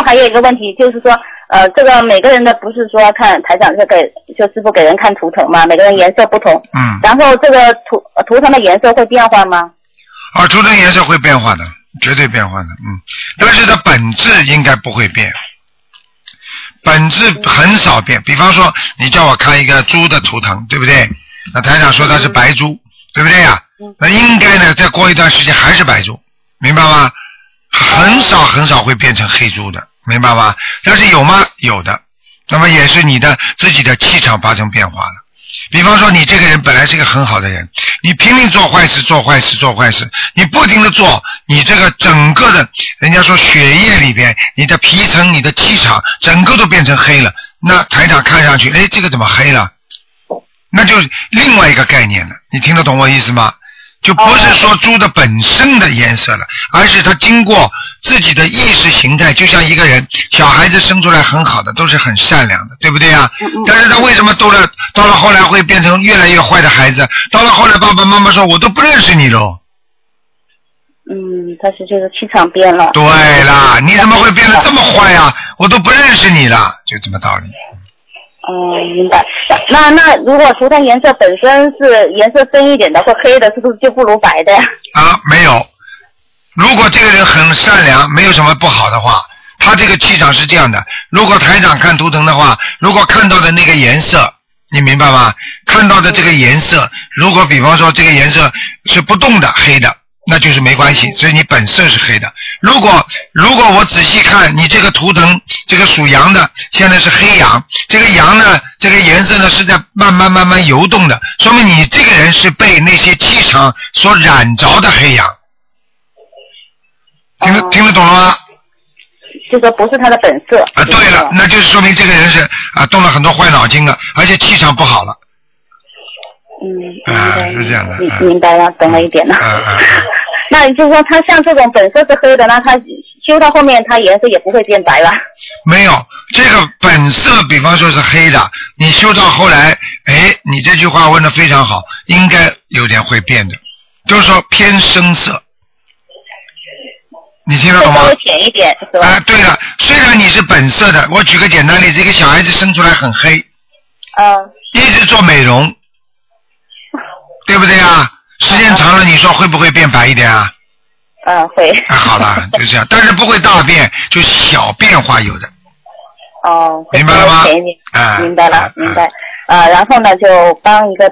还有一个问题就是说，这个每个人的不是说看台长就师傅给人看图腾嘛，每个人颜色不同。然后这个图腾的颜色会变化吗？ 图腾颜色会变化的，绝对变化的，但是它本质应该不会变，本质很少变。比方说，你叫我看一个猪的图腾，对不对？那台长说它是白猪，对不对呀？那应该呢，再过一段时间还是白猪，明白吗？很少很少会变成黑猪的，明白吗？但是有吗？有的。那么也是你的自己的气场发生变化了。比方说你这个人本来是个很好的人，你拼命做坏事做坏事做坏事，你不停的做，你这个整个的人家说血液里边你的皮层你的气场整个都变成黑了，那台长看上去这个怎么黑了，那就另外一个概念了。你听得懂我意思吗？就不是说猪的本身的颜色了，而是它经过自己的意识形态，就像一个人小孩子生出来很好的都是很善良的，对不对啊？但是他为什么到了后来会变成越来越坏的孩子？到了后来爸爸妈妈说我都不认识你喽。 他是这个气场变了。 对啦，你怎么会变得这么坏啊？我都不认识你了，就这么道理。 明白。那如果图腾颜色本身是颜色深一点的或黑的，是不是就不如白的呀？ 没有。如果这个人很善良，没有什么不好的话，他这个气场是这样的。如果台长看图腾的话，如果看到的那个颜色，你明白吗？看到的这个颜色，如果比方说这个颜色是不动的黑的，那就是没关系，所以你本色是黑的。如果我仔细看你这个图腾，这个属羊的现在是黑羊，这个羊呢，这个颜色呢是在慢慢游动的，说明你这个人是被那些气场所染着的黑羊。听得懂了吗？ 就说不是他的本色。 对了，那就是说明这个人是动了很多坏脑筋了，而且气场不好了。是这样的。 明白了，懂了一点了。那就是说他像这种本色是黑的，那他修到后面他颜色也不会变白了？没有， 这个本色比方说是黑的，你修到后来你这句话问得非常好，应该有点会变的，就是说偏深色。你听得懂吗？ 稍微浅一点是吧？ 对了，虽然你是本色的，我举个简单例子，一个小孩子生出来很黑，一直做美容，对不对啊？时间长了，你说会不会变白一点啊？ 会。 好了，就这样，但是不会大变，就小变化有的。明白了吗？ 明白了，明白。然后呢，就帮一个